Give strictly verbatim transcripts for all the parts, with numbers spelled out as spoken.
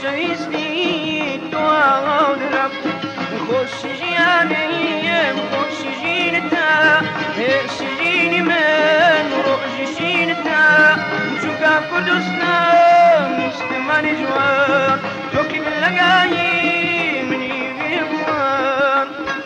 خۆشەویستی تواو درەم خۆشی ژیانەیەم خۆشی ژینتە هێشتینی من ڕۆژی ژینتە چونکە کوردستان نیشتمانی جوان تۆکی من لەگایی منی بێگومان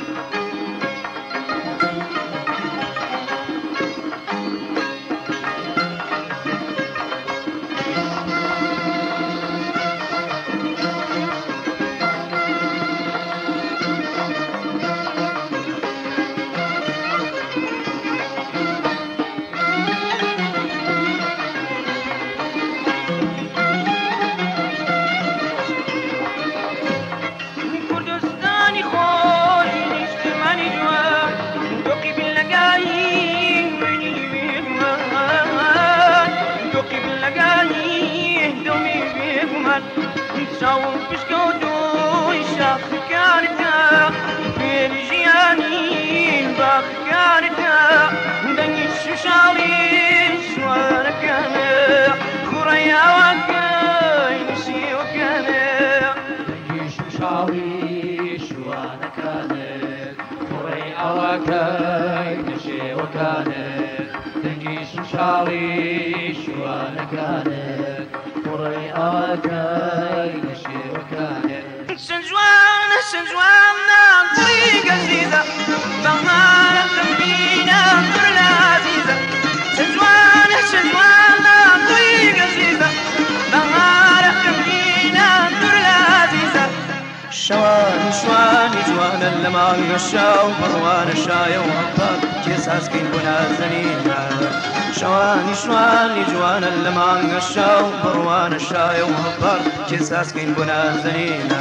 شاوم پشکەوتوی شاخەکانتە فێری ژیانی باخەکانتە دەنگی شوشاڵی شوانەکانە کوڕەی ئاواکەی نشیوەکانە دەنگی شوشاڵی شوانەکانت کوڕەی ئاواکەی نشێوەکانت دەنگی شوشاڵی شوانەکانت کوڕەی ئاواکەی نشێوەکانت چەند جوانە چەند جوانە دڵی گەزیزە بەهارە خەمگینە پڕ لە عەزیزە چەند جوانە چەند جوانە دڵی گەزیزە بەهارە خەمگینە پڕ لە عەزیزە شەوانی شوانی جوانە لە مانگە شاو بڕوانە شایە و هەڵتات کێ سازکەین بۆ نازەنینە شوانی شوانی جوانە لە مانگە شاو بڕوانە شایە و هەڵتات کێ سازکەین بۆ نازەنینە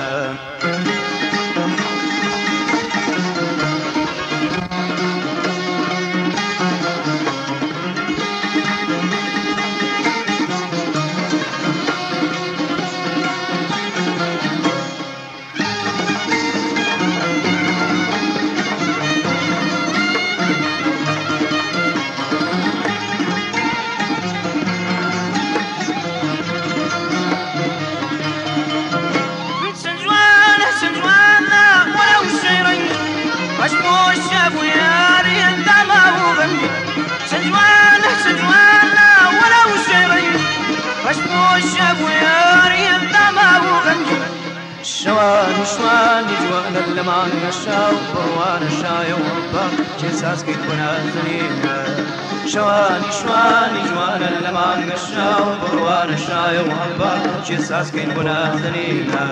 شوانی شوانی جوانە لە مانگە شاو بڕوانە شایە و هەڵتات کێ سازکەین بۆ نازەنینە شوانی شوانی جوانە لە مانگە شاو بڕوانە شایە و هەڵتات کێ سازکەین بۆ نازەنینە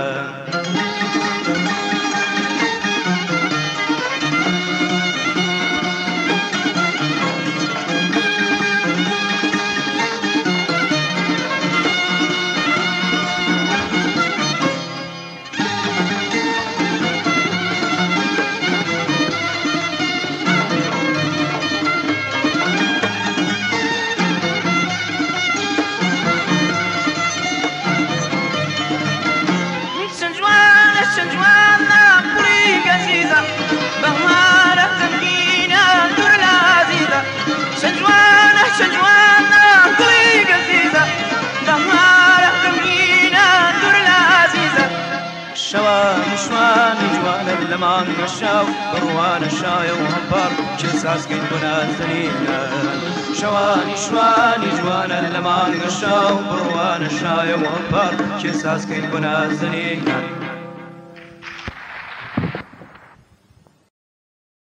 شوانی شوانی جوانە لە مانگە شاو بڕوانە شایە و هەڵتات کێ سازکەین بۆ نازەنینە شوانی شوانی جوانە لە مانگە شاو بڕوانە شایە و هەڵتات کێ سازکەین بۆ نازەنینە